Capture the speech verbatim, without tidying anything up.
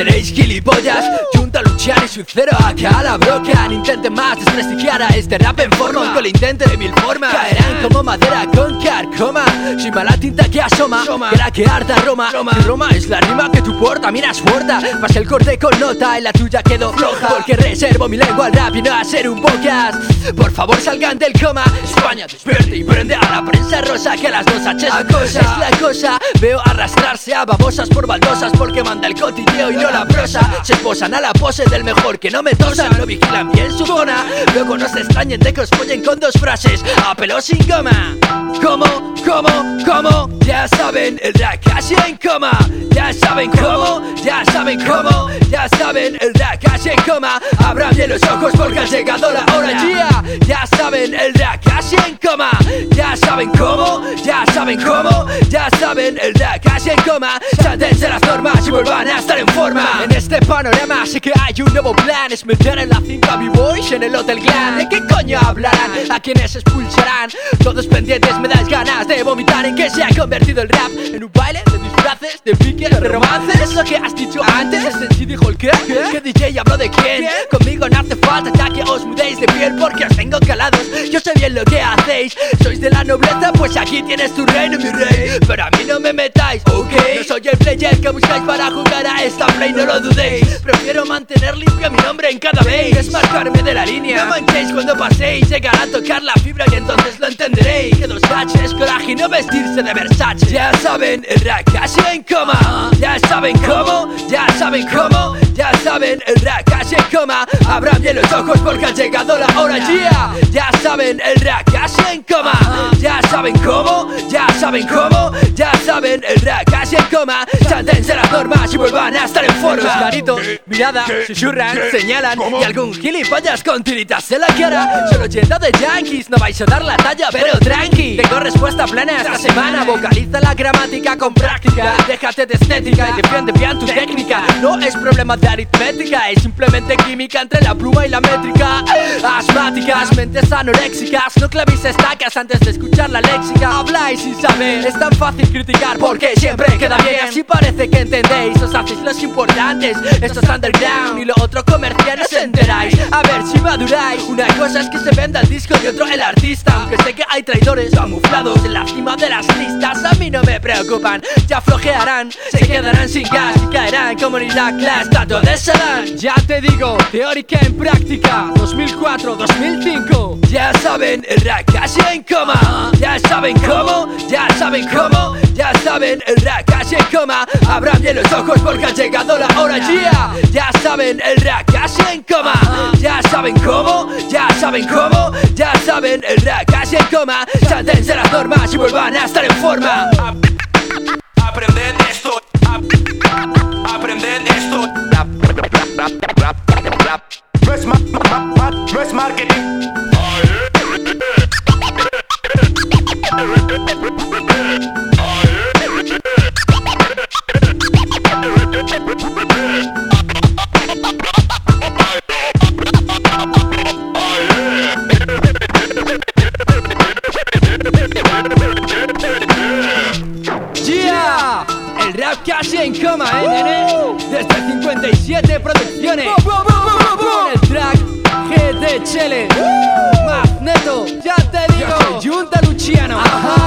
seréis gilipollas. Junta Luciano y su cero acá a la broca. No intenten más desprestigiar a este rap en forma, aunque lo intente de mil formas. Caerán como madera con carcoma. Soy mala tinta que asoma, que la que harta Roma. Roma. Roma es la rima que tu porta, miras fuerta. Pasa el corte con nota y la tuya quedó floja, porque reservo mi lengua al rap y no a ser un podcast. Por favor salgan del coma. España despierte y prende a la prensa rosa, que las dos H's acosa. Es la cosa, veo arrastrarse a babosas por baldosas, porque manda el cotilleo y no la prosa. Se esposan a la pose del mejor, que no me tosan. No vigilan bien su zona, luego no se extrañen de que os follen con dos frases a pelo sin goma. ¿Cómo? ¿Cómo? ¿Cómo? Ya saben, el rap casi en coma. Ya saben cómo, ya saben cómo. Ya saben, el rap casi en coma. Abran bien los ojos porque ha llegado la hora. Yeah. Ya saben, el rap casi en coma. Ya saben cómo, ya saben cómo. Ya saben, el rap casi en coma. Sáltense las normas y vuelvan a estar en forma. En este panorama sé que hay un nuevo plan. Es meter en la cinta B-Boys en el Hotel Glam. ¿De qué coño hablarán? ¿A quienes expulsarán? Todos pendientes, me das ganas de vomitar. ¿En qué se ha convertido el rap? ¿En un baile de disfraces, de piques, de romances? ¿Es lo que has dicho antes? ¿Es en sí dijo el qué? ¿Qué D J habló de quién? Conmigo no hace falta ya que os mudéis de piel, porque os tengo calados. Yo sé bien lo que hacéis. ¿Sois de la nobleza? Pues aquí tienes tu reino, mi rey. Pero a mí no me metáis, ok. No soy el player que buscáis para jugar a esta play, no lo dudéis. Prefiero mantener limpio mi nombre en cada vez. Desmarcarme de la línea. No manchéis cuando paséis. Llegará a tocar la fibra y entonces lo entenderéis. Que dos H's, coraje y no vestirse de Versace. Ya saben, el rap casi en coma. Ya saben cómo, ya saben cómo. Ya saben, el rap casi en coma. Abran bien los ojos porque ha llegado la hora. Yeah. Ya saben, el rap casi en coma. Ya saben cómo, ya saben cómo. Ya saben, el rap casi en coma. Sáltense las normas y vuelvan a estar en forma. Los caritos, mirada, susurran, señalan. Y algún gilipollas con tiritas en la cara. Solo lleno de yankees, no vais a dar la talla, pero tranqui. Tengo respuesta plena esta semana. Vocaliza la gramática con práctica. Déjate de estética y defiende bien tu técnica. No es problema de aritmética, es simplemente química entre la pluma y la métrica. Asmáticas, mentes anoréxicas. No clavéis estacas antes de escuchar la léxica. Habláis sin saber, es tan fácil criticar porque siempre queda bien. Así parece que entendéis, os hacéis los importantes. Esto es underground y lo otro comercial, no os enteráis. A ver si maduráis. Una cosa es que se venda el disco y otro el artista. Aunque sé que hay traidores camuflados en la cima de las listas, a mí no me preocupan, ya flojearán. Se quedarán sin gas y caerán como en Irak la estatua de Saddam. Ya te digo, teórica en práctica, dos mil cuatro, dos mil cinco. Ya saben, el rap casi en coma. Ya saben cómo, ya saben cómo. Ya saben, el rap casi en coma. Abran bien los ojos porque ha llegado la hora. Yeah. Ya saben, el rap casi en coma. Ya saben cómo, ya saben cómo. Ya saben, el rap casi en coma. Sáltense las normas y vuelvan a estar en forma. Aprended esto. Aprended esto. No es, ma ma ma no es marketing. Yeah. El rap casi en coma, eh, nene. Desde cincuenta y siete Producciones. Con el track G de Chele. Magneto, ya te digo. Yo soy Junta Luciano. Ajá.